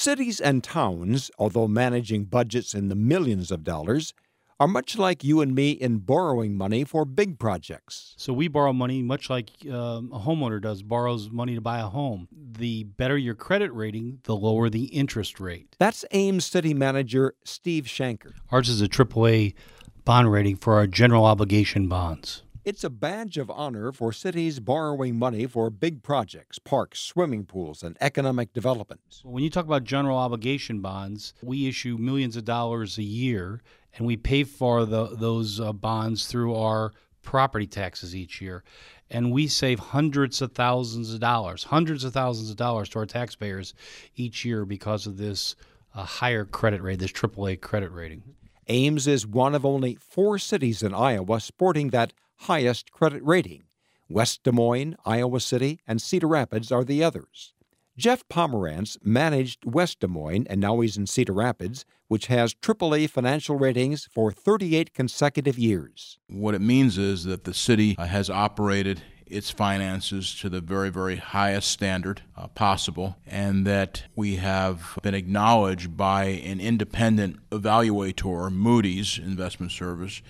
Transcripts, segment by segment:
Cities and towns, although managing budgets in the millions of dollars, are much like you and me in borrowing money for big projects. So we borrow money much like a homeowner borrows money to buy a home. The better your credit rating, the lower the interest rate. That's Ames City Manager Steve Shanker. Ours is a AAA bond rating for our general obligation bonds. It's a badge of honor for cities borrowing money for big projects, parks, swimming pools, and economic development. When you talk about general obligation bonds, we issue millions of dollars a year, and we pay for those bonds through our property taxes each year. And we save hundreds of thousands of dollars to our taxpayers each year because of this higher credit rate, this AAA credit rating. Ames is one of only 4 cities in Iowa sporting that highest credit rating. West Des Moines, Iowa City, and Cedar Rapids are the others. Jeff Pomerantz managed West Des Moines, and now he's in Cedar Rapids, which has AAA financial ratings for 38 consecutive years. What it means is that the city has operated its finances to the very, very highest standard possible, and that we have been acknowledged by an independent evaluator, Moody's Investment Service,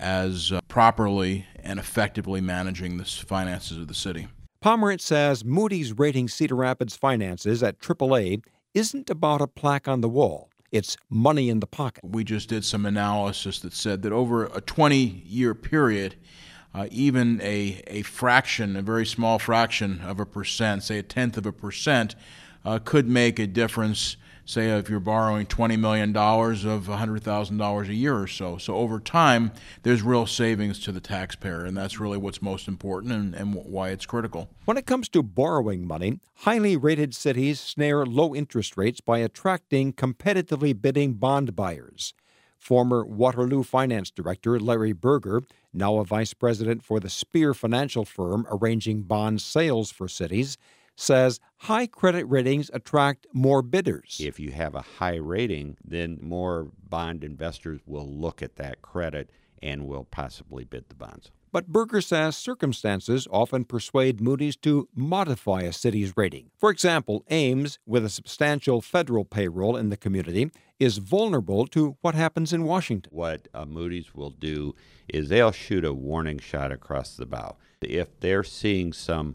as properly and effectively managing the finances of the city. Pomerantz says Moody's rating Cedar Rapids' finances at AAA isn't about a plaque on the wall. It's money in the pocket. We just did some analysis that said that over a 20-year period, even a fraction, a very small fraction of a percent, say 0.1%, could make a difference. Say if you're borrowing $20 million of $100,000 a year or so. So over time, there's real savings to the taxpayer, and that's really what's most important and why it's critical. When it comes to borrowing money, highly rated cities snare low interest rates by attracting competitively bidding bond buyers. Former Waterloo Finance Director Larry Berger, now a vice president for the Spear Financial firm arranging bond sales for cities, says high credit ratings attract more bidders. If you have a high rating, then more bond investors will look at that credit and will possibly bid the bonds. But Berger says circumstances often persuade Moody's to modify a city's rating. For example, Ames, with a substantial federal payroll in the community, is vulnerable to what happens in Washington. What Moody's will do is they'll shoot a warning shot across the bow. If they're seeing some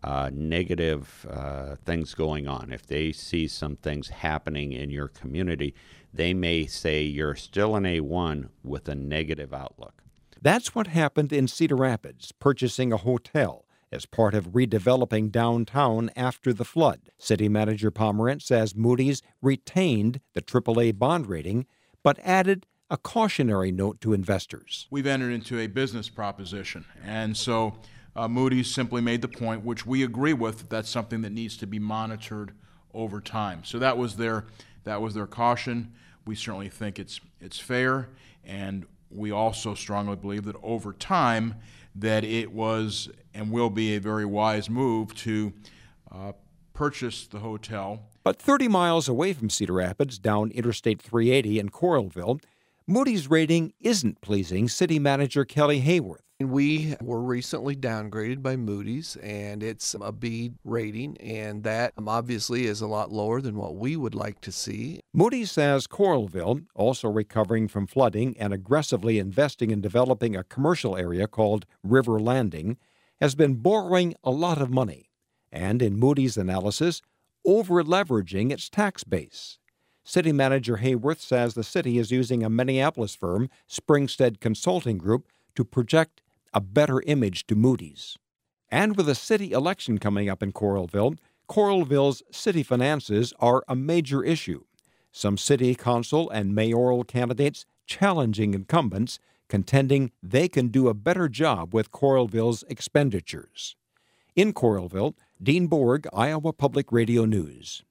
negative things going on, if they see some things happening in your community, they may say you're still an A1 with a negative outlook. That's what happened in Cedar Rapids, purchasing a hotel as part of redeveloping downtown after the flood. City Manager Pomerantz says Moody's retained the AAA bond rating, but added a cautionary note to investors. We've entered into a business proposition, and so Moody's simply made the point, which we agree with, that that's something that needs to be monitored over time. So that was their caution. We certainly think it's fair, and we also strongly believe that over time that it was and will be a very wise move to purchase the hotel. But 30 miles away from Cedar Rapids, down Interstate 380 in Coralville, Moody's rating isn't pleasing City Manager Kelly Hayworth. We were recently downgraded by Moody's, and it's a B rating, and that obviously is a lot lower than what we would like to see. Moody's says Coralville, also recovering from flooding and aggressively investing in developing a commercial area called River Landing, has been borrowing a lot of money, and in Moody's analysis, over-leveraging its tax base. City Manager Hayworth says the city is using a Minneapolis firm, Springstead Consulting Group, to project a better image to Moody's. And with a city election coming up in Coralville, Coralville's city finances are a major issue. Some city council and mayoral candidates challenging incumbents, contending they can do a better job with Coralville's expenditures. In Coralville, Dean Borg, Iowa Public Radio News.